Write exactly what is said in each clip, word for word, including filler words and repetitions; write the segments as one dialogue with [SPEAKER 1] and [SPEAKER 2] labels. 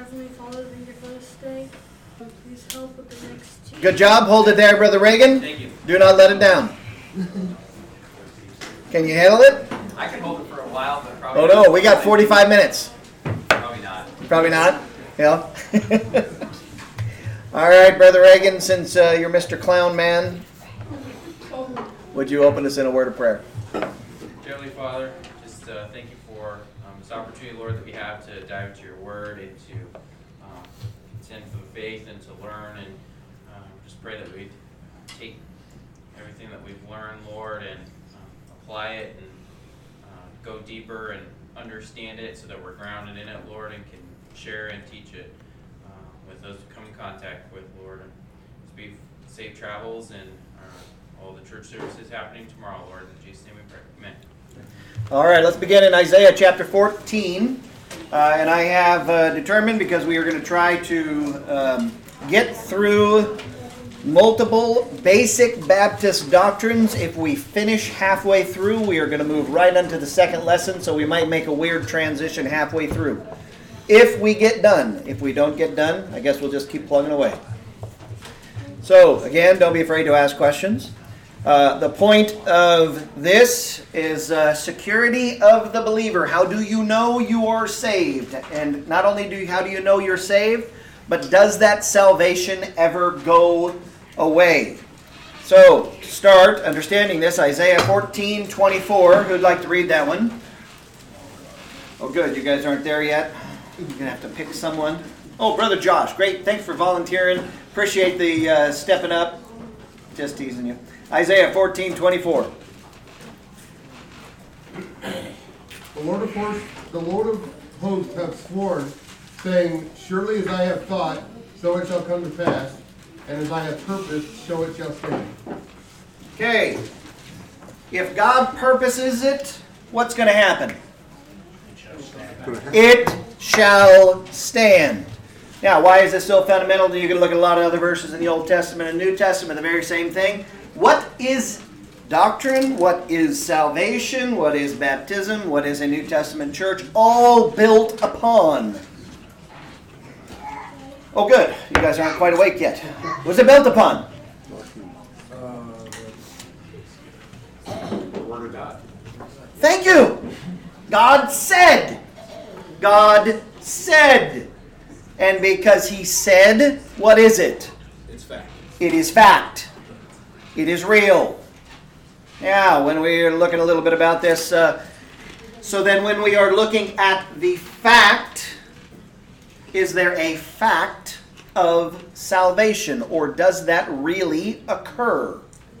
[SPEAKER 1] Heavenly Father, thank you for this day. Please help with the next two.
[SPEAKER 2] Good job. Hold it there, Brother Reagan.
[SPEAKER 3] Thank you.
[SPEAKER 2] Do not let it down. Can you handle it?
[SPEAKER 3] I can hold it for a while, but probably.
[SPEAKER 2] Oh no, we got forty-five minutes.
[SPEAKER 3] Probably not.
[SPEAKER 2] Probably not. Yeah. All right, Brother Reagan, since uh, you're Mister Clown Man, would you open us in a word of prayer?
[SPEAKER 3] Heavenly Father, just uh, thank you for um, this opportunity, Lord, that we have to dive into your word and to um, contend for the faith and to learn. And um, just pray that we take everything that we've learned, Lord, and um, apply it and uh, go deeper and understand it so that we're grounded in it, Lord, and can share and teach it uh, with those who come in contact with, Lord. And just be safe travels and uh, all the church services happening tomorrow, Lord. In Jesus' name we pray. Amen.
[SPEAKER 2] All right, let's begin in Isaiah chapter fourteen. Uh, and I have uh, determined, because we are going to try to um, get through multiple basic Baptist doctrines. If we finish halfway through, we are going to move right onto the second lesson, so we might make a weird transition halfway through. If we get done. If we don't get done, I guess we'll just keep plugging away. So, again, don't be afraid to ask questions. Uh, the point of this is uh, security of the believer. How do you know you are saved? And not only do you, how do you know you're saved, but does that salvation ever go away? So, to start understanding this, Isaiah fourteen twenty-four. Who'd like to read that one? Oh, good. You guys aren't there yet. You're going to have to pick someone. Oh, Brother Josh. Great. Thanks for volunteering. Appreciate the uh, stepping up. Just teasing you. Isaiah fourteen twenty-four.
[SPEAKER 4] The Lord of hosts, the Lord of hosts hath sworn, saying, surely as I have thought, so it shall come to pass, and as I have purposed, so it shall stand.
[SPEAKER 2] Okay. If God purposes it, what's going to happen? It shall stand. Now, why is this so fundamental? You can look at a lot of other verses in the Old Testament and New Testament, the very same thing. What is doctrine? What is salvation? What is baptism? What is a New Testament church? All built upon. Oh, good. You guys aren't quite awake yet. What's it built upon?
[SPEAKER 3] The Word of God.
[SPEAKER 2] Thank you. God said. God said. And because He said, what is it?
[SPEAKER 3] It's fact.
[SPEAKER 2] It is fact. It is real. Yeah, when we're looking a little bit about this, uh, so then when we are looking at the fact, is there a fact of salvation, or does that really occur?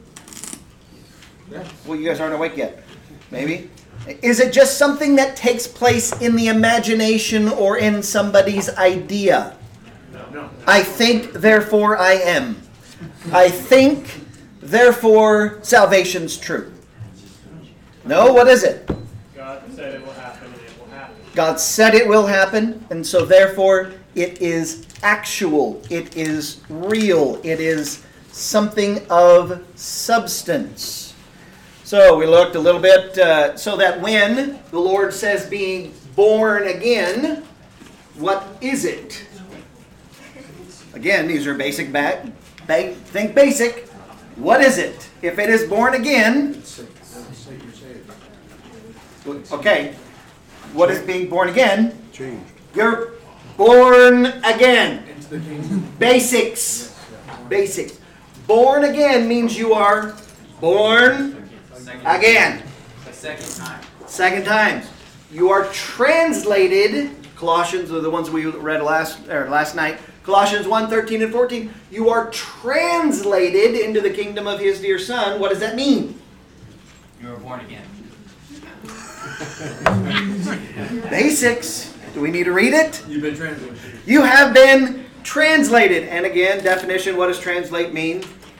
[SPEAKER 3] Yeah.
[SPEAKER 2] Well, you guys aren't awake yet. Maybe. Is it just something that takes place in the imagination or in somebody's idea?
[SPEAKER 3] No. No.
[SPEAKER 2] I think, therefore I am. I think, therefore salvation's true. No, what is it?
[SPEAKER 5] God said it will happen, and it will happen.
[SPEAKER 2] God said it will happen, and so therefore it is actual. It is real. It is something of substance. So we looked a little bit, uh, so that when the Lord says being born again, what is it? Again, these are basic, ba- ba- think basic. What is it? If it is born again, okay, what is being born again?
[SPEAKER 6] Changed.
[SPEAKER 2] You're born again. Basics. Basics. Born again means you are born again.
[SPEAKER 3] The second time.
[SPEAKER 2] Second time. You are translated, Colossians are the ones we read last or last night, Colossians one, thirteen and fourteen. You are translated into the kingdom of His dear Son. What does that mean?
[SPEAKER 3] You were born again.
[SPEAKER 2] Basics. Do we need to read it?
[SPEAKER 7] You've been translated.
[SPEAKER 2] You have been translated. And again, definition, what does translate mean?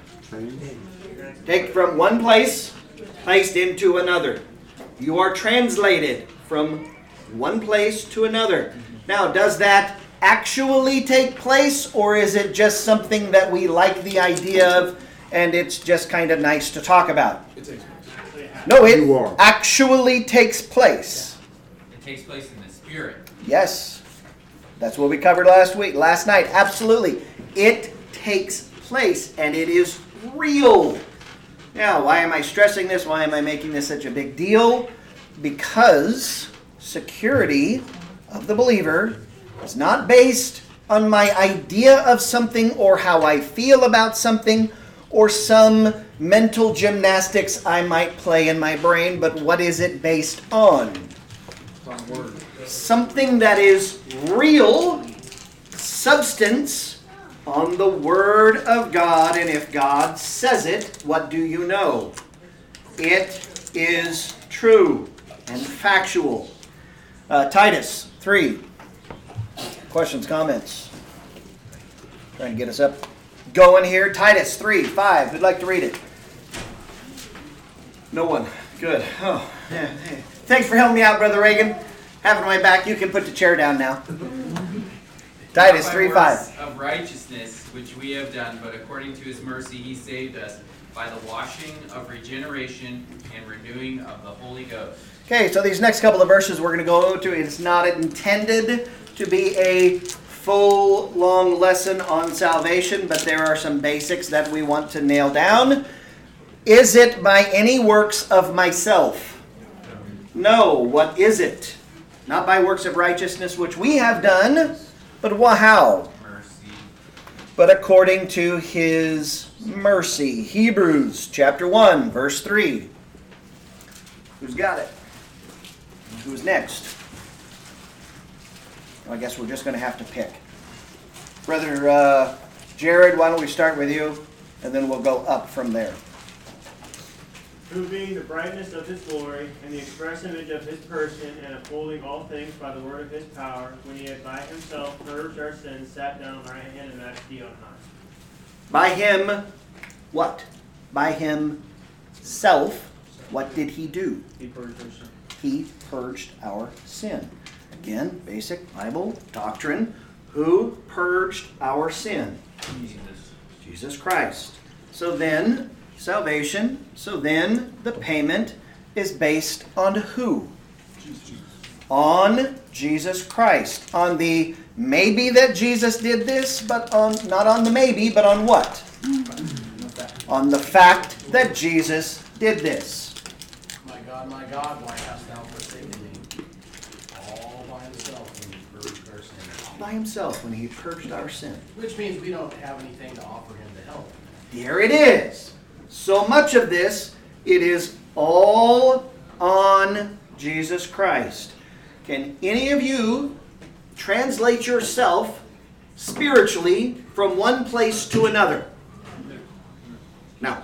[SPEAKER 2] Take from one place, placed into another. You are translated from one place to another. Now, does that actually take place, or is it just something that we like the idea of and it's just kind of nice to talk about?
[SPEAKER 7] It takes place.
[SPEAKER 2] No, it
[SPEAKER 6] You are.
[SPEAKER 2] actually takes place.
[SPEAKER 3] It takes place in the Spirit.
[SPEAKER 2] Yes. That's what we covered last week, last night. Absolutely. It takes place and it is real. Now, why am I stressing this? Why am I making this such a big deal? Because security of the believer is not based on my idea of something or how I feel about something or some mental gymnastics I might play in my brain, but what is it based on? Something that is real, substance, on the Word of God. And if God says it, what do you know? It is true and factual. Uh, Titus three. Questions, comments? Trying to get us up going here. Titus three, five. Who'd like to read it? No one. Good. Oh, yeah. Thanks for helping me out, Brother Reagan. Having my back, you can put the chair down now. Titus three, five.
[SPEAKER 3] Of righteousness, which we have done, but according to his mercy he saved us by the washing of regeneration and renewing of the Holy Ghost.
[SPEAKER 2] Okay, so these next couple of verses we're going to go to, it's not intended to be a full, long lesson on salvation, but there are some basics that we want to nail down. Is it by any works of myself? No. What is it? Not by works of righteousness, which we have done, but how?
[SPEAKER 3] Mercy.
[SPEAKER 2] But according to his mercy. Hebrews chapter one, verse three. Who's got it? Who's next? I guess we're just going to have to pick. Brother uh, Jared, why don't we start with you, and then we'll go up from there.
[SPEAKER 5] Who being the brightness of his glory, and the express image of his person, and upholding all things by the word of his power, when he had by himself purged our sins, sat down on the right hand of majesty on high.
[SPEAKER 2] By him, what? By himself, what did he do?
[SPEAKER 5] He purged our sins.
[SPEAKER 2] He purged our sin. Again, basic Bible doctrine. Who purged our sin?
[SPEAKER 3] Jesus.
[SPEAKER 2] Jesus Christ. So then, salvation, so then the payment is based on who? Jesus. On Jesus Christ. On the maybe that Jesus did this, but on not on the maybe, but on what? On the fact that Jesus did this.
[SPEAKER 6] My God, my God, why hast thou forsaken me? All by himself when he purged our sin.
[SPEAKER 2] All by himself when he purged our sin.
[SPEAKER 6] Which means we don't have anything to offer him to help.
[SPEAKER 2] Here it is. So much of this, it is all on Jesus Christ. Can any of you translate yourself spiritually from one place to another? No.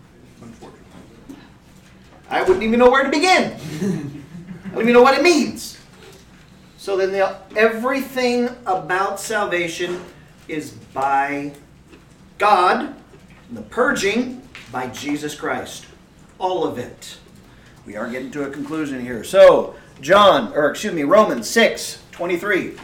[SPEAKER 2] I wouldn't even know where to begin. I don't even know what it means. So then the, everything about salvation is by God, the purging by Jesus Christ. All of it. We are getting to a conclusion here. So, John, or excuse me, Romans six twenty-three.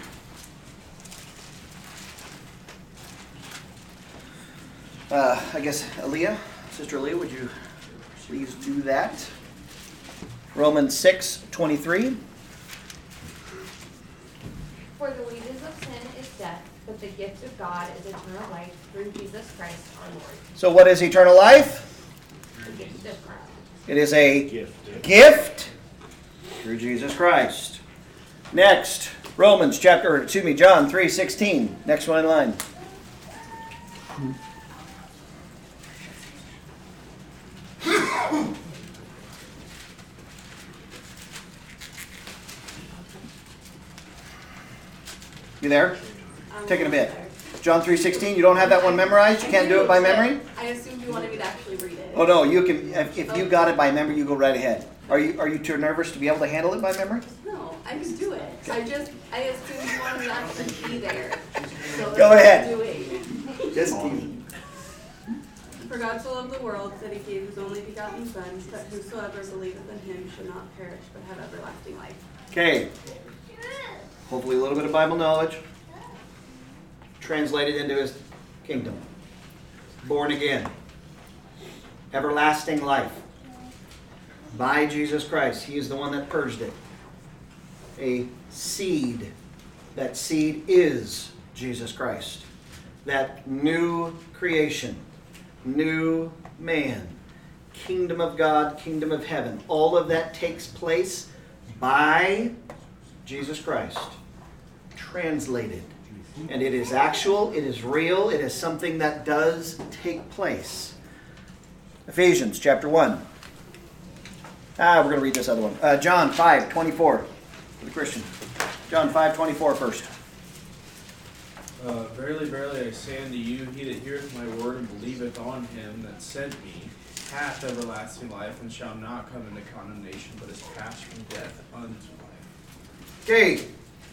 [SPEAKER 2] Uh, I guess, Aaliyah, Sister Aaliyah, would you please do that? Romans six twenty-three.
[SPEAKER 7] For the wages of sin is death, but the gift of God is eternal life through Jesus Christ our Lord.
[SPEAKER 2] So what is eternal life?
[SPEAKER 7] The gift of Christ.
[SPEAKER 2] It is a gift. gift through Jesus Christ. Next, Romans chapter, or excuse me, John three sixteen. Next one in line. You there?
[SPEAKER 8] Um,
[SPEAKER 2] Taking a bit. John three sixteen, you don't have that one memorized? You can't do it by memory?
[SPEAKER 8] I assumed you wanted me to actually read it.
[SPEAKER 2] Oh no, you can, if, if you got it by memory, you go right ahead. Are you are you too nervous to be able to handle it by memory?
[SPEAKER 8] No, I can do it. I just, I assumed you wanted me to actually be there. So
[SPEAKER 2] Go ahead.
[SPEAKER 8] Do it.
[SPEAKER 2] Just keep.
[SPEAKER 8] For God so loved the world that he gave his only begotten Son, that whosoever believeth in him should not perish but have everlasting life.
[SPEAKER 2] Okay. Hopefully a little bit of Bible knowledge. Translated into his kingdom. Born again. Everlasting life. By Jesus Christ. He is the one that purged it. A seed That seed is Jesus Christ. That new creation, new man, kingdom of God, kingdom of heaven. All of that takes place by Jesus Christ. Translated. And it is actual, it is real, it is something that does take place. Ephesians chapter one. Ah, we're going to read this other one. Uh, John five twenty-four for the Christian. John five twenty-four first.
[SPEAKER 9] Uh, verily, verily, I say unto you, he that heareth my word and believeth on him that sent me hath everlasting life, and shall not come into condemnation, but is passed from death unto life.
[SPEAKER 2] Okay.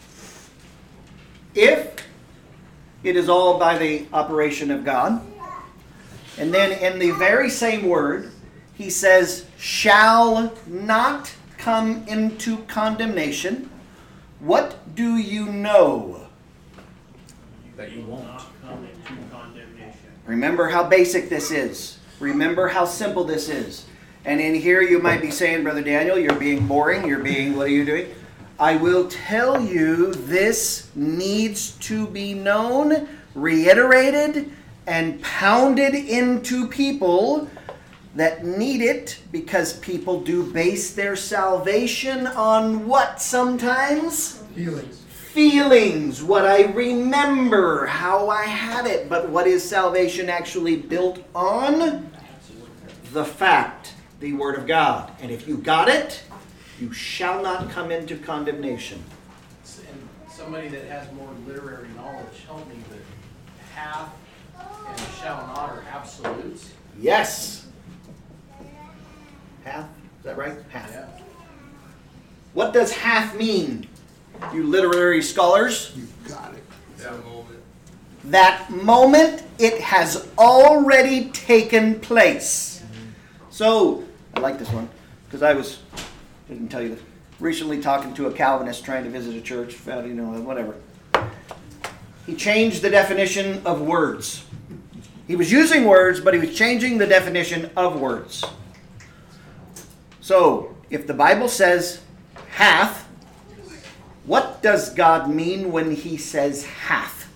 [SPEAKER 2] If it is all by the operation of God, and then in the very same word, he says, shall not come into condemnation, what do you know?
[SPEAKER 9] That you won't.
[SPEAKER 5] Not come into condemnation.
[SPEAKER 2] Remember how basic this is. Remember how simple this is. And in here you might be saying, Brother Daniel, you're being boring, you're being, what are you doing? I will tell you this needs to be known, reiterated, and pounded into people that need it, because people do base their salvation on what sometimes?
[SPEAKER 4] Feelings.
[SPEAKER 2] Feelings, what I remember, how I had it. But what is salvation actually built on? The fact, the Word of God. And if you got it, you shall not come into condemnation.
[SPEAKER 6] And somebody that has more literary knowledge, help me, that hath and shall not are absolutes.
[SPEAKER 2] Yes. Hath, is that right? Hath.
[SPEAKER 6] Yeah.
[SPEAKER 2] What does hath mean, you literary scholars?
[SPEAKER 4] You got it.
[SPEAKER 9] That moment.
[SPEAKER 2] That moment, it has already taken place. So, I like this one, because I was, didn't tell you this, recently talking to a Calvinist trying to visit a church, found, you know, whatever. He changed the definition of words. He was using words, but he was changing the definition of words. So, if the Bible says hath, what does God mean when he says hath?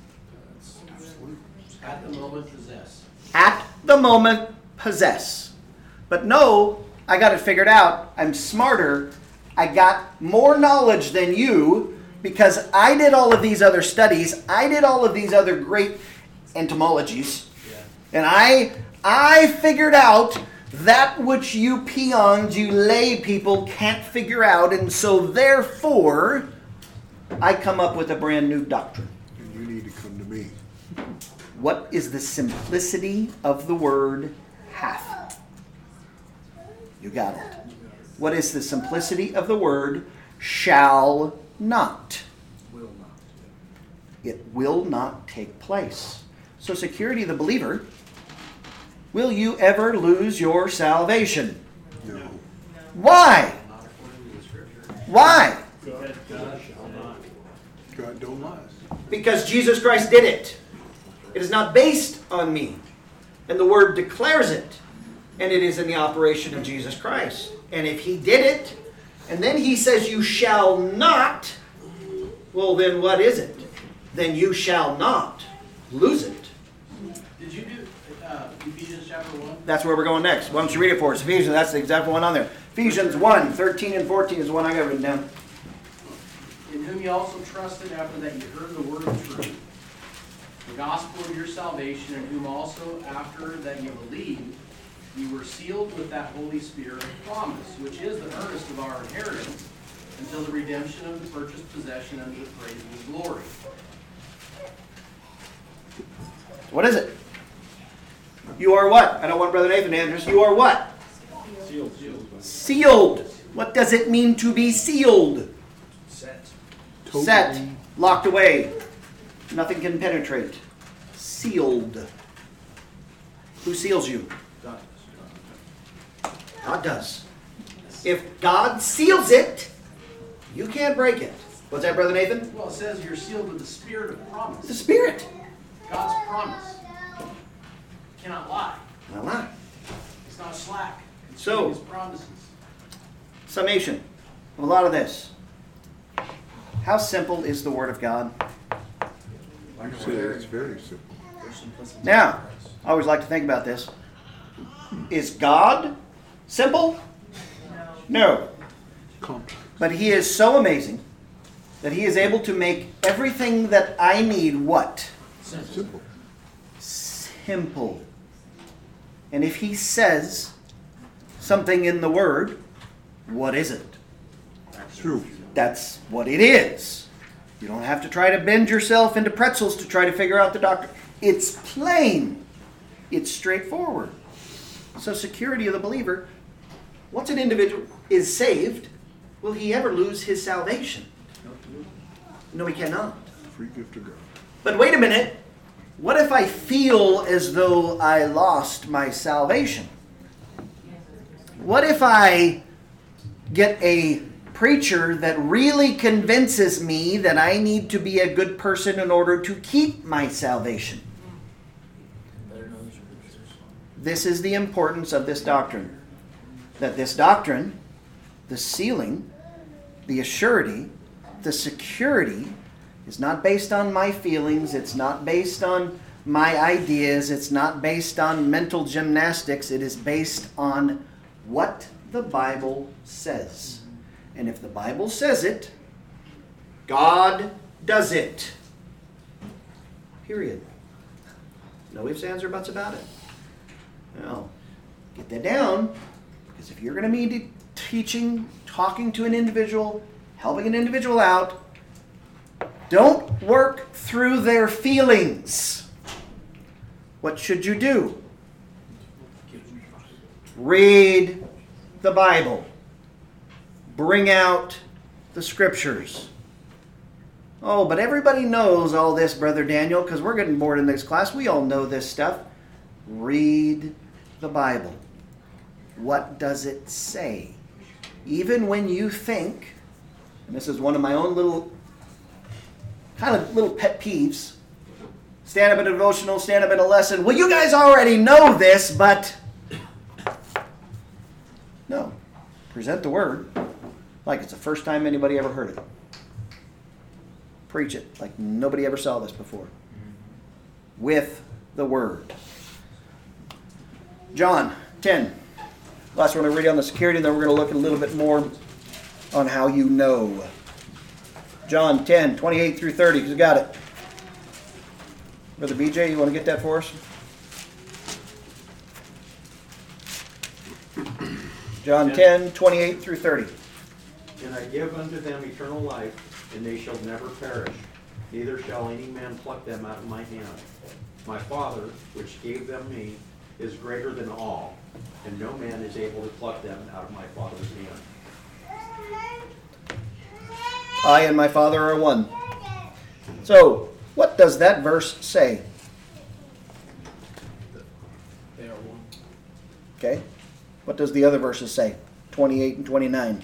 [SPEAKER 6] At the moment possess.
[SPEAKER 2] At the moment possess. But no, I got it figured out. I'm smarter. I got more knowledge than you because I did all of these other studies. I did all of these other great entomologies.
[SPEAKER 6] Yeah.
[SPEAKER 2] And I I figured out that which you peons, you lay people can't figure out. And so therefore, I come up with a brand new doctrine.
[SPEAKER 4] And you need to come to me.
[SPEAKER 2] What is the simplicity of the word hath? You got it. What is the simplicity of the word shall not?
[SPEAKER 9] Will not.
[SPEAKER 2] It will not take place. So security of the believer, will you ever lose your salvation?
[SPEAKER 4] No.
[SPEAKER 2] Why?
[SPEAKER 6] Not according to the scripture.
[SPEAKER 2] Why?
[SPEAKER 5] Because God shall not.
[SPEAKER 4] God don't lie.
[SPEAKER 2] Because Jesus Christ did it. It is not based on me. And the word declares it. And it is in the operation of Jesus Christ. And if he did it, and then he says you shall not, well then what is it? Then you shall not lose it.
[SPEAKER 6] Did you do uh, Ephesians chapter one?
[SPEAKER 2] That's where we're going next. Why don't you read it for us? Ephesians, that's the exact one on there. Ephesians one, thirteen and fourteen is the one I got written down.
[SPEAKER 6] In whom you also trusted after that you heard the word of truth, the gospel of your salvation, in whom also after that you believed, you were sealed with that Holy Spirit of promise, which is the earnest of our inheritance, until the redemption of the purchased possession unto the praise of his glory.
[SPEAKER 2] What is it? You are what? I don't want Brother Nathan to answer. You are what?
[SPEAKER 9] Sealed. Sealed.
[SPEAKER 2] Sealed. What does it mean to be sealed?
[SPEAKER 9] Set.
[SPEAKER 2] Set. Locked away. Nothing can penetrate. Sealed. Who seals you?
[SPEAKER 9] God.
[SPEAKER 2] God does. If God seals it, you can't break it. What's that, Brother Nathan?
[SPEAKER 6] Well, it says you're sealed with the spirit of
[SPEAKER 2] The
[SPEAKER 6] promise.
[SPEAKER 2] Spirit.
[SPEAKER 6] God's promise. Cannot lie.
[SPEAKER 2] Well, not.
[SPEAKER 6] It's not slack. It's
[SPEAKER 2] So-
[SPEAKER 6] his promises.
[SPEAKER 2] Summation of a lot of this. How simple is the Word of God?
[SPEAKER 9] Like
[SPEAKER 10] Say it's very simple.
[SPEAKER 2] Now, I always like to think about this. Is God simple? No.
[SPEAKER 10] Complex.
[SPEAKER 2] But He is so amazing that He is able to make everything that I need what?
[SPEAKER 10] Simple.
[SPEAKER 2] Simple. And if He says something in the Word, what is it?
[SPEAKER 10] True.
[SPEAKER 2] That's what it is. You don't have to try to bend yourself into pretzels to try to figure out the doctrine. It's plain. It's straightforward. So security of the believer, once an individual is saved, will he ever lose his salvation? No, he cannot.
[SPEAKER 10] Free gift of God.
[SPEAKER 2] But wait a minute. What if I feel as though I lost my salvation? What if I get a preacher that really convinces me that I need to be a good person in order to keep my salvation? This is the importance of this doctrine. That this doctrine, the sealing, the assurity, the security, is not based on my feelings. It's not based on my ideas. It's not based on mental gymnastics. It is based on what the Bible says. And if the Bible says it, God does it. Period. No ifs, ands, or buts about it. Now, get that down, because if you're going to be teaching, talking to an individual, helping an individual out, don't work through their feelings. What should you do? Read the Bible. Bring out the Scriptures. Oh, but everybody knows all this, Brother Daniel, because we're getting bored in this class. We all know this stuff. Read the Bible. What does it say? Even when you think, and this is one of my own little, kind of little pet peeves, stand up in a devotional, stand up in a lesson. Well, you guys already know this, but no. Present the Word like it's the first time anybody ever heard it. Preach it like nobody ever saw this before. With the Word. John ten. Last one, we're going to read on the security, and then we're going to look a little bit more on how you know. John ten, twenty-eight through thirty. Who's got it? Brother B J, you want to get that for us? John ten, twenty-eight through thirty.
[SPEAKER 11] And I give unto them eternal life, and they shall never perish, neither shall any man pluck them out of my hand. My Father, which gave them me, is greater than all, and no man is able to pluck them out of my Father's hand.
[SPEAKER 2] I and my Father are one. So, what does that verse say?
[SPEAKER 9] They are one.
[SPEAKER 2] Okay. What does the other verses say? twenty-eight and twenty-nine.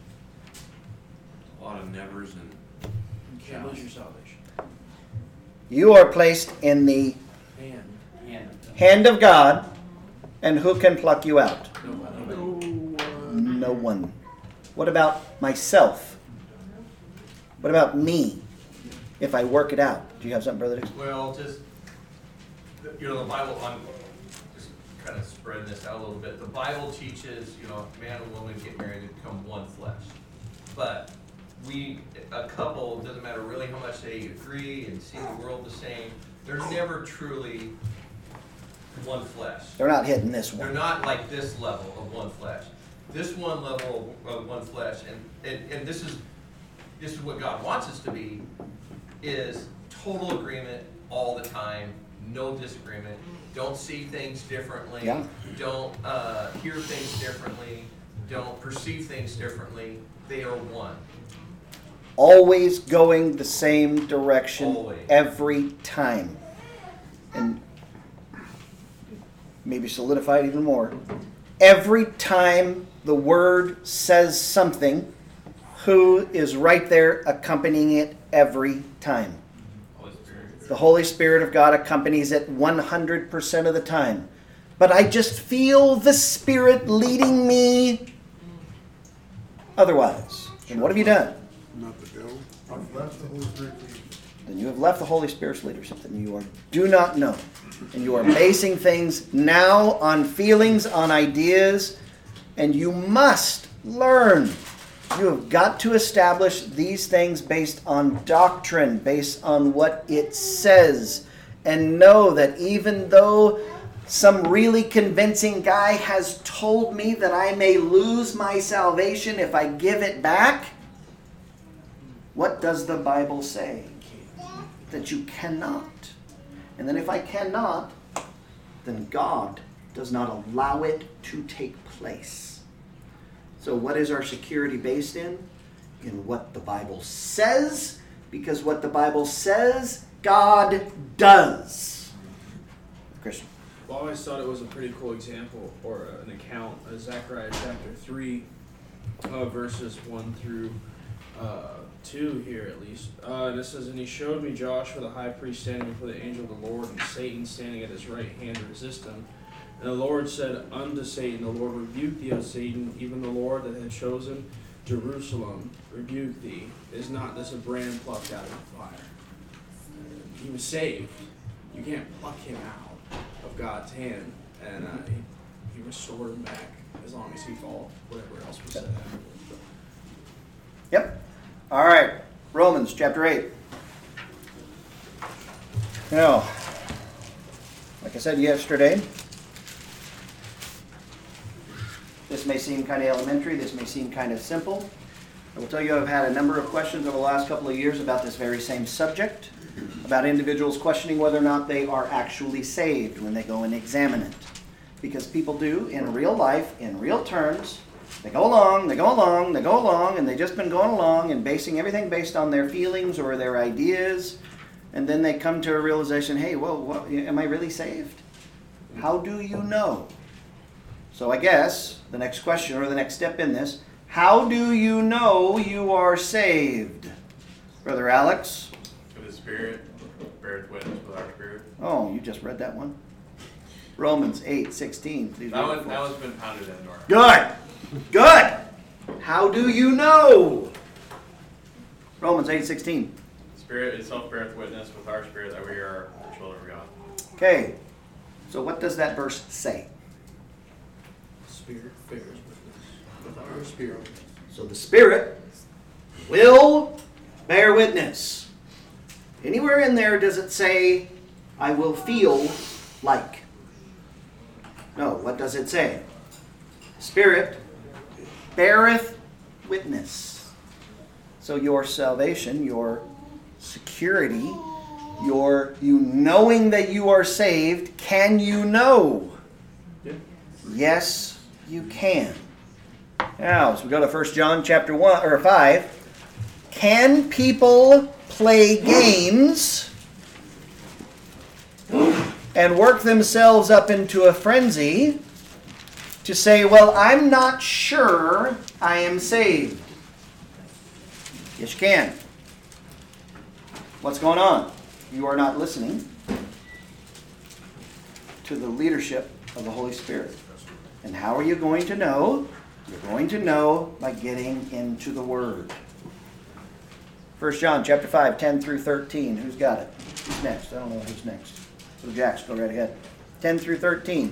[SPEAKER 3] A lot of nevers and
[SPEAKER 9] You can't lose your salvation.
[SPEAKER 2] You are placed in the
[SPEAKER 9] Hand.
[SPEAKER 3] hand.
[SPEAKER 2] hand of God, and who can pluck you out?
[SPEAKER 9] Nobody.
[SPEAKER 2] No one. What about myself? What about me? If I work it out. Do you have something, Brother Dixon?
[SPEAKER 12] Well, just, you know, the Bible, I'm just kind of spreading this out a little bit. The Bible teaches, you know, man and woman get married and become one flesh. But we, a couple, doesn't matter really how much they agree and see the world the same, they're never truly one flesh.
[SPEAKER 2] They're not hitting this
[SPEAKER 12] They're
[SPEAKER 2] one.
[SPEAKER 12] not like this level of one flesh. This one level of one flesh, and, and, and this is this is what God wants us to be, is total agreement all the time, no disagreement. Don't see things differently.
[SPEAKER 2] Yeah.
[SPEAKER 12] Don't uh, hear things differently. Don't perceive things differently. They are one.
[SPEAKER 2] Always going the same direction
[SPEAKER 12] Always.
[SPEAKER 2] every time. And maybe solidify it even more. Every time the Word says something, who is right there accompanying it every time?
[SPEAKER 12] Holy Spirit.
[SPEAKER 2] The Holy Spirit of God accompanies it one hundred percent of the time. But I just feel the Spirit leading me otherwise. And what have you done?
[SPEAKER 10] Not the devil.
[SPEAKER 4] I've left the Holy Spirit leadership.
[SPEAKER 2] Then you have left the Holy Spirit's leadership. Then you are, do not know. And you are basing things now on feelings, on ideas, and you must learn. You have got to establish these things based on doctrine, based on what it says, and know that even though some really convincing guy has told me that I may lose my salvation if I give it back, what does the Bible say? That you cannot. And then if I cannot, then God does not allow it to take place. So what is our security based in? In what the Bible says, because what the Bible says, God does. Christian.
[SPEAKER 9] Well, I always thought it was a pretty cool example, or an account, of Zechariah chapter three, uh, verses one through uh, two here at least. Uh, and it says, "And he showed me Joshua the high priest standing before the angel of the Lord, and Satan standing at his right hand to resist him. And the Lord said unto Satan, the Lord rebuke thee, O Satan, even the Lord that had chosen Jerusalem rebuke thee. Is not this a brand plucked out of the fire?" He was saved. You can't pluck him out of God's hand, and uh, he, he restored him back as long as he followed whatever else was said afterwards.
[SPEAKER 2] Yep. All right. Romans chapter eight. Now, like I said yesterday, this may seem kind of elementary. This may seem kind of simple. I will tell you I've had a number of questions over the last couple of years about this very same subject, about individuals questioning whether or not they are actually saved when they go and examine it. Because people do, in real life, in real terms, they go along, they go along, they go along, and they've just been going along and basing everything based on their feelings or their ideas, and then they come to a realization, hey, whoa, whoa, am I really saved? How do you know? So I guess the next question or the next step in this, how do you know you are saved? Brother Alex?
[SPEAKER 3] For the Spirit beareth witness with our spirit.
[SPEAKER 2] Oh, you just read that one? Romans eight sixteen. Please
[SPEAKER 3] That
[SPEAKER 2] read
[SPEAKER 3] one,
[SPEAKER 2] it for
[SPEAKER 3] that
[SPEAKER 2] us.
[SPEAKER 3] one's been pounded into our
[SPEAKER 2] Good. Good. How do you know? Romans eight sixteen.
[SPEAKER 3] Spirit itself beareth witness with our spirit that we are the children of God.
[SPEAKER 2] Okay. So what does that verse say?
[SPEAKER 9] Spirit bears witness with our spirit.
[SPEAKER 2] So the Spirit will bear witness. Anywhere in there does it say, I will feel like? No, what does it say? Spirit beareth witness. So your salvation, your security, your you knowing that you are saved, can you know?
[SPEAKER 9] Yeah.
[SPEAKER 2] Yes, you can. Now, as we go to First John chapter one or five, can people play games and work themselves up into a frenzy to say, well, I'm not sure I am saved? Yes, you can. What's going on? You are not listening to the leadership of the Holy Spirit. And how are you going to know? You're going to know by getting into the Word. First John chapter five, ten through thirteen. Who's got it? Who's next? I don't know who's next. So Jax, go right ahead. ten through thirteen.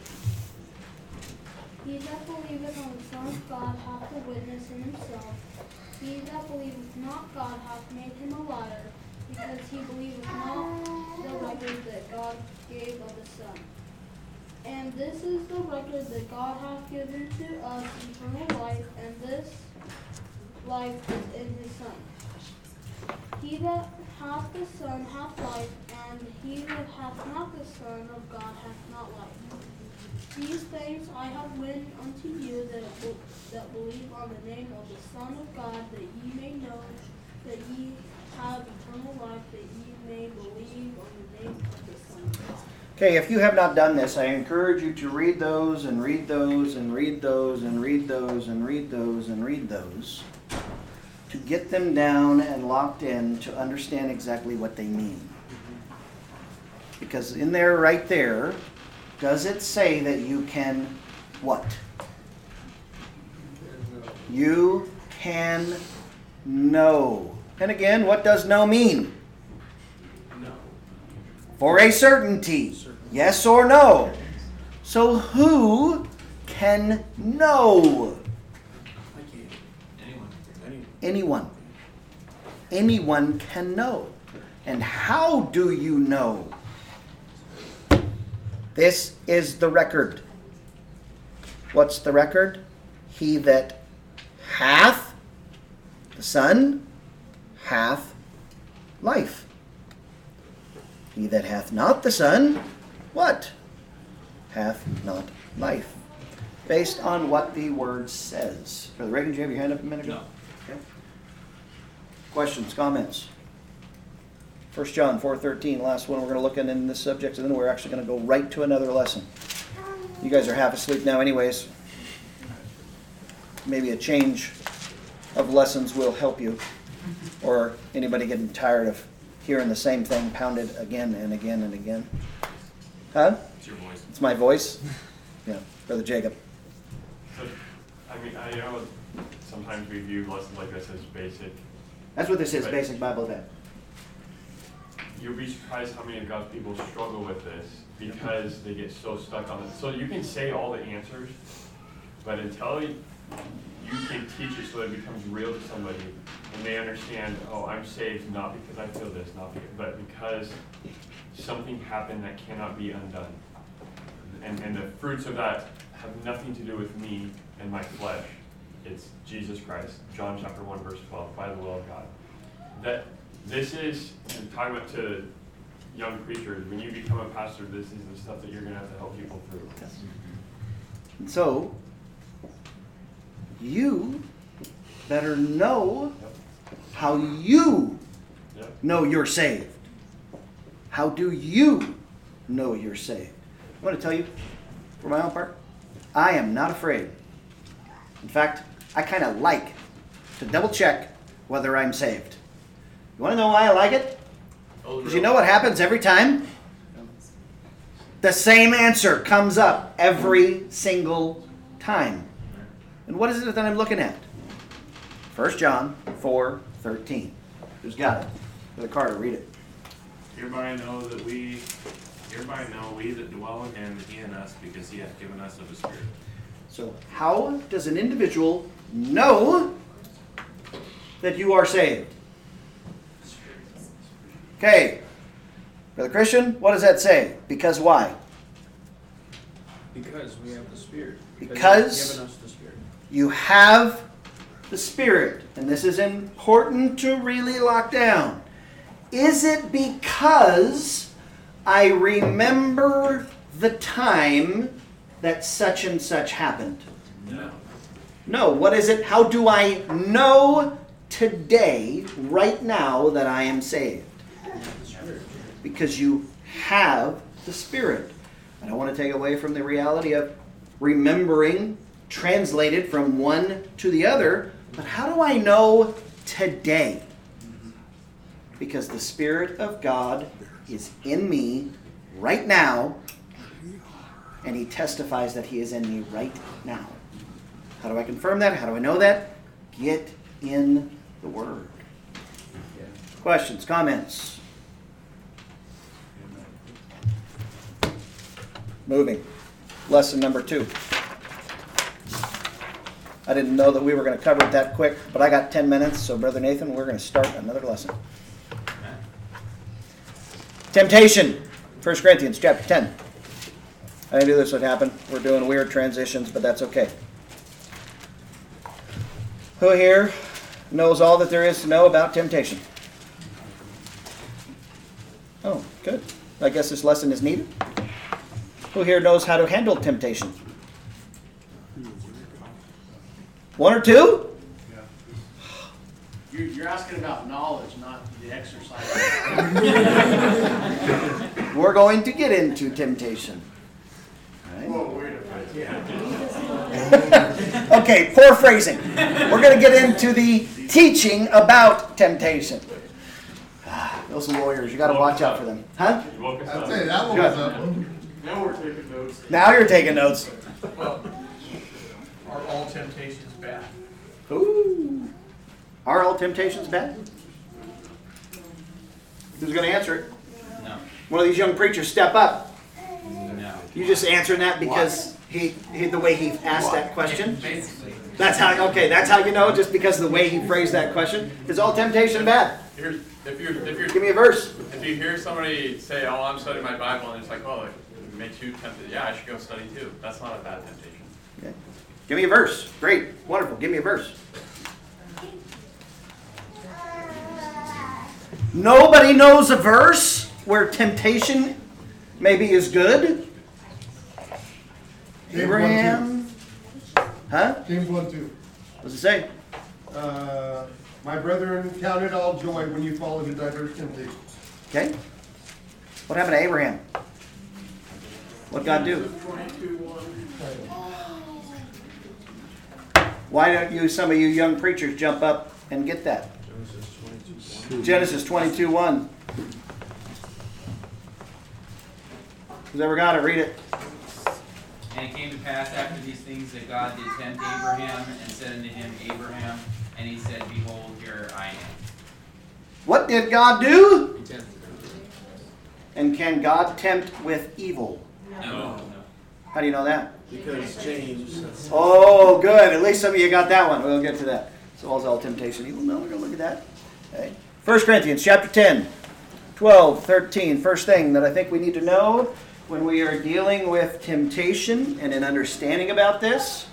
[SPEAKER 1] He that believeth on the Son of God hath a witness in himself. He that believeth not God hath made him a liar, because he believeth not the record that God gave of the Son. And this is the record that God hath given to us eternal life, and this life is in his Son. He that hath the Son hath life, and he that hath not the Son of God hath not life. These things I have written unto you that, be, that believe on the name of the Son of God, that ye may know that ye have eternal life, that ye may believe on the name of the Son of God.
[SPEAKER 2] Okay, if you have not done this, I encourage you to read those and read those and read those and read those and read those and read those to get them down and locked in to understand exactly what they mean. Because in there, right there, does it say that you can what? You can know. And again, what does know mean?
[SPEAKER 9] No.
[SPEAKER 2] For a certainty. Yes or no? So who can know?
[SPEAKER 3] Anyone.
[SPEAKER 2] Anyone. Anyone can know. And how do you know? This is the record. What's the record? He that hath the Son hath life. He that hath not the Son, what? Hath not life. Based on what the word says. Brother Reagan, did you have your hand up a minute ago?
[SPEAKER 3] No.
[SPEAKER 2] Okay. Questions, comments? First John four thirteen, last one we're going to look at in this subject, and then we're actually going to go right to another lesson. You guys are half asleep now anyways. Maybe a change of lessons will help you. Or anybody getting tired of hearing the same thing pounded again and again and again. Huh?
[SPEAKER 3] It's your voice.
[SPEAKER 2] It's my voice? Yeah. Brother Jacob.
[SPEAKER 13] So, I mean, I know sometimes we view lessons like this as basic.
[SPEAKER 2] That's what this is,
[SPEAKER 13] but
[SPEAKER 2] basic Bible day.
[SPEAKER 13] You'll be surprised how many of God's people struggle with this because they get so stuck on it. So you can say all the answers, but until you, you can teach it so that it becomes real to somebody and they understand, oh, I'm saved not because I feel this, not because, but because something happened that cannot be undone. And, and the fruits of that have nothing to do with me and my flesh. It's Jesus Christ, John chapter one, verse twelve, by the will of God. That this is, and talking about to young preachers, when you become a pastor, this is the stuff that you're going to have to help people through.
[SPEAKER 2] Yes. And so, you better know how you
[SPEAKER 13] Yep.
[SPEAKER 2] know you're saved. How do you know you're saved? I want to tell you, for my own part, I am not afraid. In fact, I kind of like to double check whether I'm saved. You want to know why I like it? Because you know what happens every time? The same answer comes up every single time. And what is it that I'm looking at? First John four thirteen. Who's got it? Brother Carter, read it.
[SPEAKER 14] Hereby know that we, hereby know we that dwell in him, he in us, because he hath given us of his Spirit.
[SPEAKER 2] So how does an individual know that you are saved? Okay. Brother Christian, what does that say? Because why?
[SPEAKER 9] Because we have the Spirit.
[SPEAKER 2] Because
[SPEAKER 9] He's given us the Spirit.
[SPEAKER 2] You have the Spirit. And this is important to really lock down. Is it because I remember the time that such and such happened?
[SPEAKER 14] No.
[SPEAKER 2] No. What is it? How do I know today, right now, that I am saved? Because you have the Spirit. I don't want to take away from the reality of remembering, translated from one to the other, but how do I know today? Because the Spirit of God is in me right now, and He testifies that He is in me right now. How do I confirm that? How do I know that? Get in the Word. Questions, comments? Moving. Lesson number two. I didn't know that we were going to cover it that quick, but I got ten minutes, so Brother Nathan, we're going to start another lesson. Temptation. First Corinthians chapter ten. I knew this would happen. We're doing weird transitions, but that's okay. Who here knows all that there is to know about temptation? Oh, good. I guess this lesson is needed. Who here knows how to handle temptation? One or two?
[SPEAKER 6] You're, you're asking about knowledge, not the exercise.
[SPEAKER 2] We're going to get into temptation. Right?
[SPEAKER 4] Whoa, wait a minute.
[SPEAKER 2] Yeah. Okay, poor phrasing. We're going to get into the teaching about temptation. Those lawyers, you got to watch out for them. Huh?
[SPEAKER 4] I'd say that one was up.
[SPEAKER 6] Now we're taking notes.
[SPEAKER 2] Now you're taking notes.
[SPEAKER 12] Well, are all temptations bad?
[SPEAKER 2] Ooh. Are all temptations bad? Who's going to answer it?
[SPEAKER 3] No.
[SPEAKER 2] One of these young preachers step up.
[SPEAKER 3] No.
[SPEAKER 2] You just answering that because he, he the way he asked that question?
[SPEAKER 3] Basically.
[SPEAKER 2] That's how, okay, that's how you know, just because of the way he phrased that question? Is all temptation bad?
[SPEAKER 13] Here's, if you're, if you're,
[SPEAKER 2] Give me a verse.
[SPEAKER 13] If you hear somebody say, "Oh, I'm studying my Bible," and it's like, "Oh, it makes you tempted," yeah, I should go study too. That's not a bad temptation.
[SPEAKER 2] Okay. Give me a verse. Great. Wonderful. Give me a verse. Nobody knows a verse where temptation maybe is good?
[SPEAKER 4] James
[SPEAKER 2] Abraham? Huh?
[SPEAKER 4] James one two.
[SPEAKER 2] What's it say?
[SPEAKER 4] Uh, my brethren, count it all joy when you fall into diverse temptations.
[SPEAKER 2] Okay. What happened to Abraham? What God do? Why don't you, some of you young preachers, jump up and get that? Genesis twenty-two one. Who's ever got it? Read it.
[SPEAKER 3] And it came to pass after these things that God did tempt Abraham, and said unto him, Abraham, and he said, Behold, here I am.
[SPEAKER 2] What did God do? And can God tempt with evil?
[SPEAKER 3] No.
[SPEAKER 2] How do you know that?
[SPEAKER 9] Because James says.
[SPEAKER 2] Oh, good. At least some of you got that one. We'll get to that. So is all temptation evil? No, we're going to look at that. Okay. First Corinthians chapter ten, twelve, thirteen. First thing that I think we need to know when we are dealing with temptation and an understanding about this.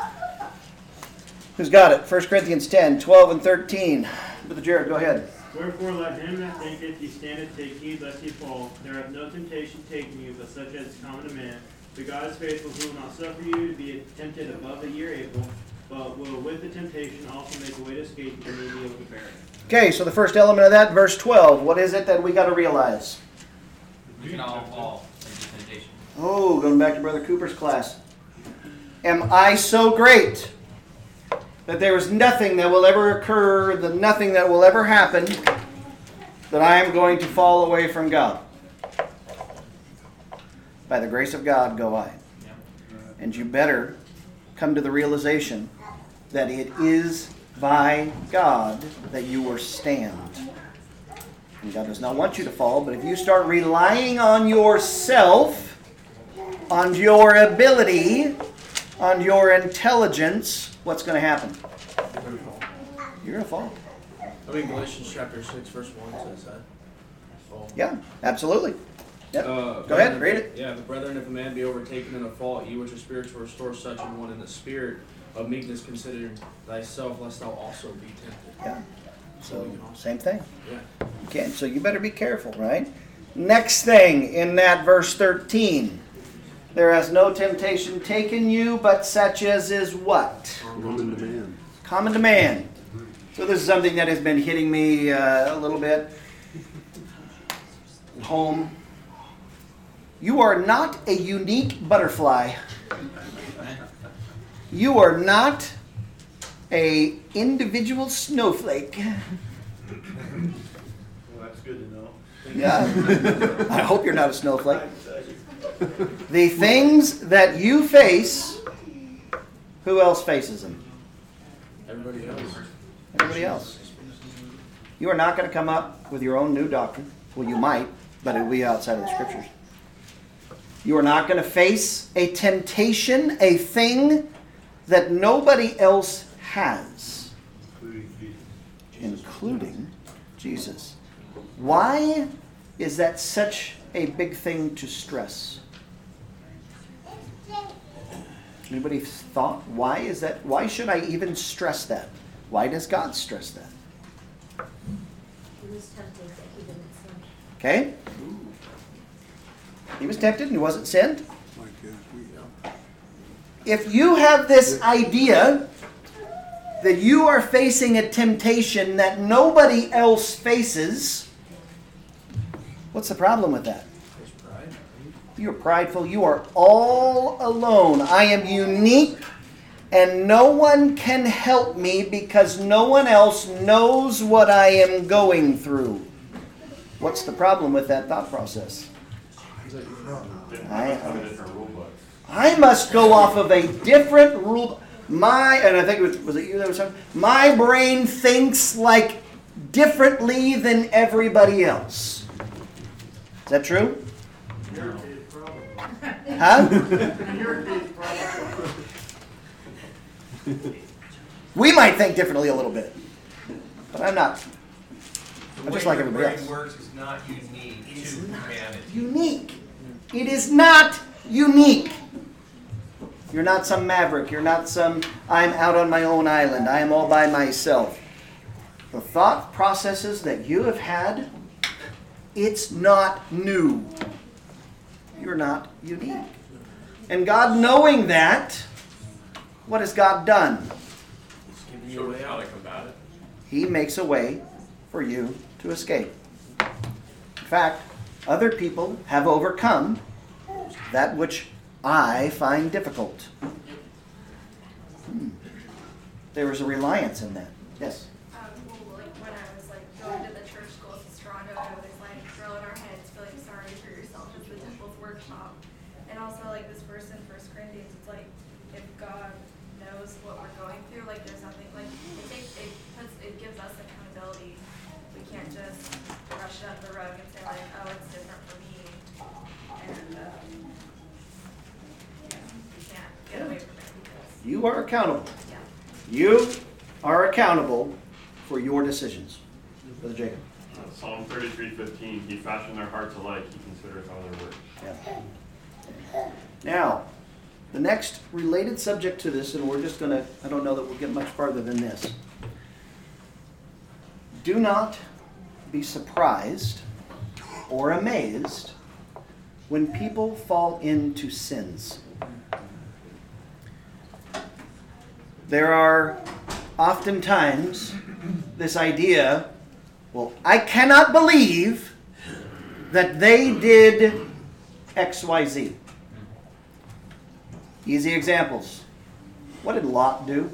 [SPEAKER 2] Who's got it? First Corinthians ten, twelve, and thirteen. Brother Jared, go ahead.
[SPEAKER 5] Wherefore let him that thinketh he standeth take heed lest he fall. There hath no temptation taken you, but such as is common to man. But God is faithful, who will not suffer you to be tempted above that ye are able, but will with the temptation also make a way to escape that you may be able to bear it.
[SPEAKER 2] Okay, so the first element of that, verse twelve. What is it that we got to realize?
[SPEAKER 3] We can all fall into temptation.
[SPEAKER 2] Oh, going back to Brother Cooper's class. Am I so great that there is nothing that will ever occur, the nothing that will ever happen, that I am going to fall away from God? By the grace of God go I. And you better come to the realization that it is by God that you will stand. And God does not want you to fall, but if you start relying on yourself, on your ability, on your intelligence, what's going to happen? You're going to fall.
[SPEAKER 9] I mean, Galatians chapter six, verse one says that. Fall.
[SPEAKER 2] Yeah, absolutely. Yep.
[SPEAKER 9] Uh,
[SPEAKER 2] Go ahead, read it.
[SPEAKER 9] Yeah, but brethren, if a man be overtaken in a fault, ye which are spiritual, restore such an one in the spirit of meekness, considering thyself, lest thou also be tempted.
[SPEAKER 2] Yeah. So, same thing.
[SPEAKER 9] Yeah.
[SPEAKER 2] Okay, so you better be careful, right? Next thing in that verse thirteen. There has no temptation taken you, but such as is what?
[SPEAKER 10] Common to man.
[SPEAKER 2] Common to man. So this is something that has been hitting me uh, a little bit. Home. You are not a unique butterfly. You are not a individual snowflake.
[SPEAKER 12] Well, that's good to know.
[SPEAKER 2] Yeah. I hope you're not a snowflake. The things that you face, who else faces them?
[SPEAKER 9] Everybody else.
[SPEAKER 2] Everybody else. You are not going to come up with your own new doctrine. Well, you might, but it will be outside of the Scriptures. You are not going to face a temptation, a thing that nobody else has, including Jesus. Why is that such a big thing to stress? Anybody thought? Why is that? Why should I even stress that? Why does God stress that?
[SPEAKER 7] He was tempted that he didn't sin.
[SPEAKER 2] Okay? He was tempted and he wasn't sinned. If you have this idea that you are facing a temptation that nobody else faces, what's the problem with that? You're prideful. You are all alone. I am unique and no one can help me because no one else knows what I am going through. What's the problem with that thought process? I, I must go off of a different rule. My, and I think it was, was it you that was talking? My brain thinks like differently than everybody else. Is that true?
[SPEAKER 5] Your kid's problem.
[SPEAKER 2] Huh?
[SPEAKER 5] Your kid's problem.
[SPEAKER 2] We might think differently a little bit, but I'm not.
[SPEAKER 12] The
[SPEAKER 2] I'm just
[SPEAKER 12] way
[SPEAKER 2] like
[SPEAKER 12] your
[SPEAKER 2] everybody
[SPEAKER 12] brain
[SPEAKER 2] else.
[SPEAKER 12] works is not unique to humanity.
[SPEAKER 2] Unique. It is not unique. You're not some maverick. You're not some, I'm out on my own island. I am all by myself. The thought processes that you have had, it's not new. You're not unique. And God knowing that, what has God done?
[SPEAKER 14] Show us how to combat it.
[SPEAKER 2] He makes a way for you to escape. In fact, other people have overcome that which I find difficult. Hmm. There is a reliance in that. Yes?
[SPEAKER 15] Um, well, like when I was like going to the church schools in Toronto, I was like throwing our heads, feeling sorry for yourself as the devil's workshop. And also like this verse in First Corinthians, it's like if God knows what we're going through, like there's nothing like it takes it puts it gives us accountability. We can't just brush it under the rug and say like, oh, it's different for me, and um, yeah, we can't get away from it because
[SPEAKER 2] You are accountable.
[SPEAKER 15] yeah.
[SPEAKER 2] You are accountable for your decisions. Brother Jacob.
[SPEAKER 13] Uh, Psalm thirty-three fifteen, he fashioned their hearts alike, he considereth all their work.
[SPEAKER 2] Yeah. Now, the next related subject to this, and we're just going to, I don't know that we'll get much farther than this. Do not be surprised or amazed when people fall into sins. There are oftentimes this idea, well, I cannot believe that they did X Y Z. Easy examples. What did Lot do?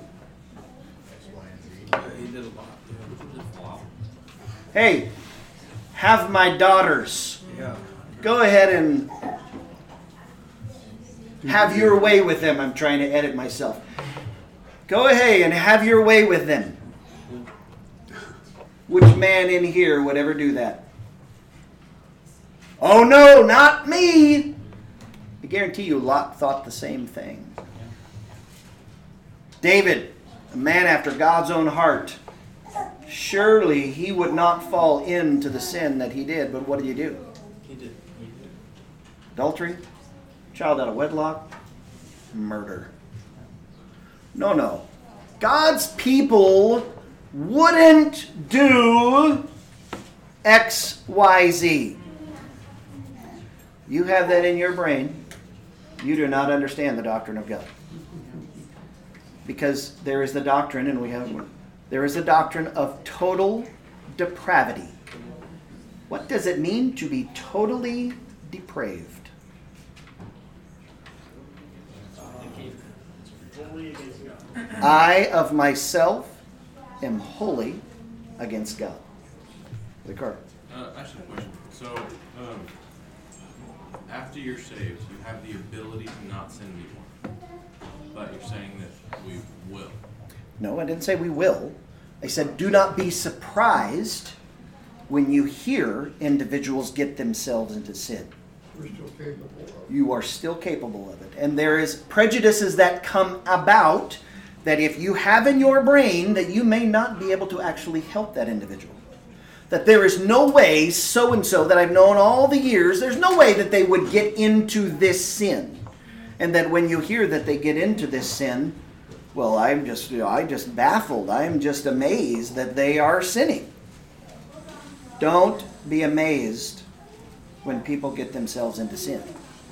[SPEAKER 9] He did a lot.
[SPEAKER 2] Hey, have my daughters.
[SPEAKER 9] Yeah.
[SPEAKER 2] Go ahead and have your way with them. I'm trying to edit myself. Go ahead and have your way with them. Which man in here would ever do that? Oh no, not me! I guarantee you Lot thought the same thing. David, a man after God's own heart. Surely he would not fall into the sin that he did, but what did he do?
[SPEAKER 9] He did. He did.
[SPEAKER 2] Adultery? Child out of wedlock? Murder. No, no. God's people wouldn't do X, Y, Z. You have that in your brain. You do not understand the doctrine of God. Because there is the doctrine, and we have one. There is a doctrine of total depravity. What does it mean to be totally depraved?
[SPEAKER 5] Holy against God.
[SPEAKER 2] I of myself am holy against God. The card.
[SPEAKER 14] Uh, actually, a question. So, um, after you're saved, you have the ability to not sin anymore. But you're saying that we will.
[SPEAKER 2] No, I didn't say we will. I said do not be surprised when you hear individuals get themselves into sin.
[SPEAKER 4] We're still capable of it.
[SPEAKER 2] You are still capable of it. And there is prejudices that come about that if you have in your brain that you may not be able to actually help that individual. That there is no way so-and-so that I've known all the years, there's no way that they would get into this sin. And that when you hear that they get into this sin, well, I'm just, you know, I'm just baffled. I'm just amazed that they are sinning. Don't be amazed when people get themselves into sin.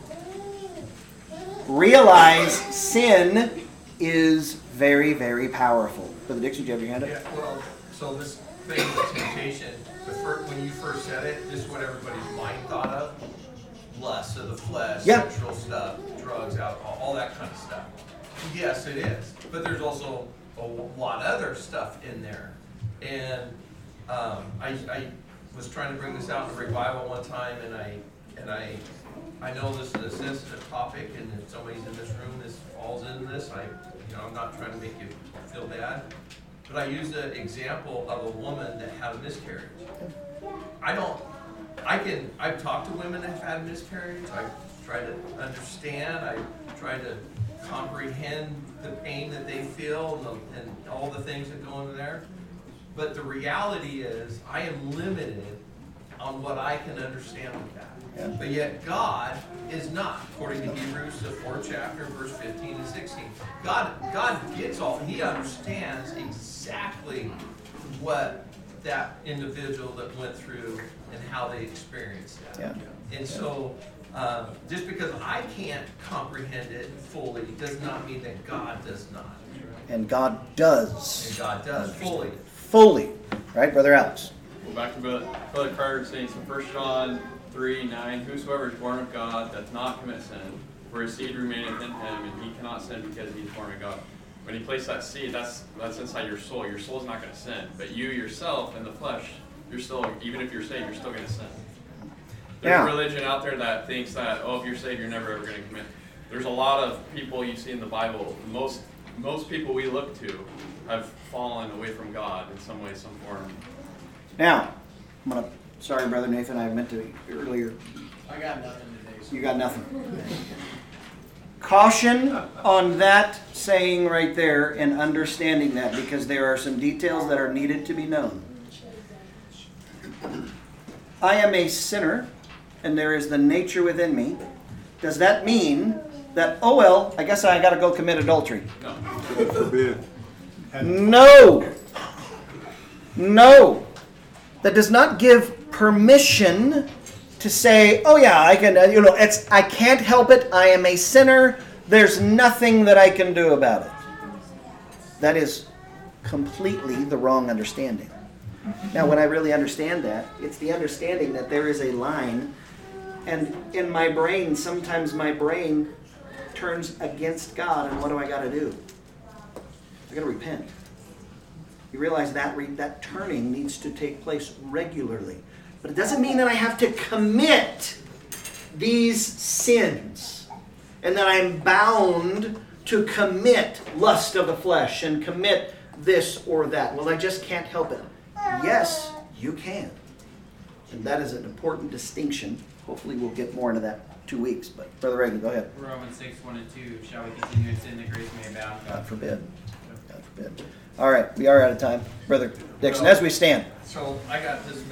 [SPEAKER 2] Realize sin is very, very powerful. Brother Dixon, do you have your hand up?
[SPEAKER 12] Yeah, well, so this thing with temptation, the first, when you first said it, this is what everybody's mind thought of. Lust of the flesh,
[SPEAKER 2] Yeah.
[SPEAKER 12] sexual stuff, drugs, alcohol, all that kind of stuff. Yes, it is. But there's also a lot of other stuff in there. And um, I, I was trying to bring this out in a revival one time, and I and I I know this is a sensitive topic, and if somebody's in this room, this falls into this. I you know I'm not trying to make you feel bad, but I used an example of a woman that had a miscarriage. I don't I can, I've talked to women that have had miscarriage. I try to understand. I try to comprehend the pain that they feel and, the, and all the things that go into there. But the reality is, I am limited on what I can understand with that.
[SPEAKER 2] Yeah.
[SPEAKER 12] But yet God is not, according to Hebrews, the fourth chapter, verse fifteen and sixteen. God, God gets all, He understands exactly what that individual that went through and how they experienced that.
[SPEAKER 2] Yeah.
[SPEAKER 12] And so, um, just because I can't comprehend it fully does not mean that God does not.
[SPEAKER 2] And God does.
[SPEAKER 12] And God does fully.
[SPEAKER 2] Fully. Right, Brother Alex?
[SPEAKER 16] Well, back to Brother Brother Carter saying, so First John three nine, whosoever is born of God doth not commit sin, for his seed remaineth in him, and he cannot sin because he is born of God. When you place that seed, that's that's inside your soul. Your soul's not going to sin, but you yourself in the flesh, you're still, even if you're saved, you're still going to sin. There's
[SPEAKER 2] Yeah.
[SPEAKER 16] a religion out there that thinks that, oh, if you're saved, you're never ever going to commit. There's a lot of people you see in the Bible. Most most people we look to have fallen away from God in some way, some form.
[SPEAKER 2] Now, I'm gonna. Sorry, Brother Nathan. I meant to earlier.
[SPEAKER 6] I got nothing today. So.
[SPEAKER 2] You got nothing. Caution on that saying right there and understanding that, because there are some details that are needed to be known. I am a sinner, and there is the nature within me. Does that mean that, oh well, I guess I got to go commit adultery?
[SPEAKER 16] No.
[SPEAKER 10] God forbid.
[SPEAKER 2] No. No. That does not give permission to say, oh yeah, I can, you know, it's, I can't help it. I am a sinner. There's nothing that I can do about it. That is completely the wrong understanding. Now, when I really understand that, it's the understanding that there is a line, and in my brain, sometimes my brain turns against God, and what do I got to do? I got to repent. You realize that re- that turning needs to take place regularly. But it doesn't mean that I have to commit these sins and that I'm bound to commit lust of the flesh and commit this or that. Well, I just can't help it. Yes, you can. And that is an important distinction. Hopefully we'll get more into that two weeks. But Brother Reagan, go ahead.
[SPEAKER 3] Romans six, one and two, shall we continue in sin that grace may abound?
[SPEAKER 2] God forbid. God forbid. All right, we are out of time. Brother Dixon, as we stand.
[SPEAKER 12] So I got this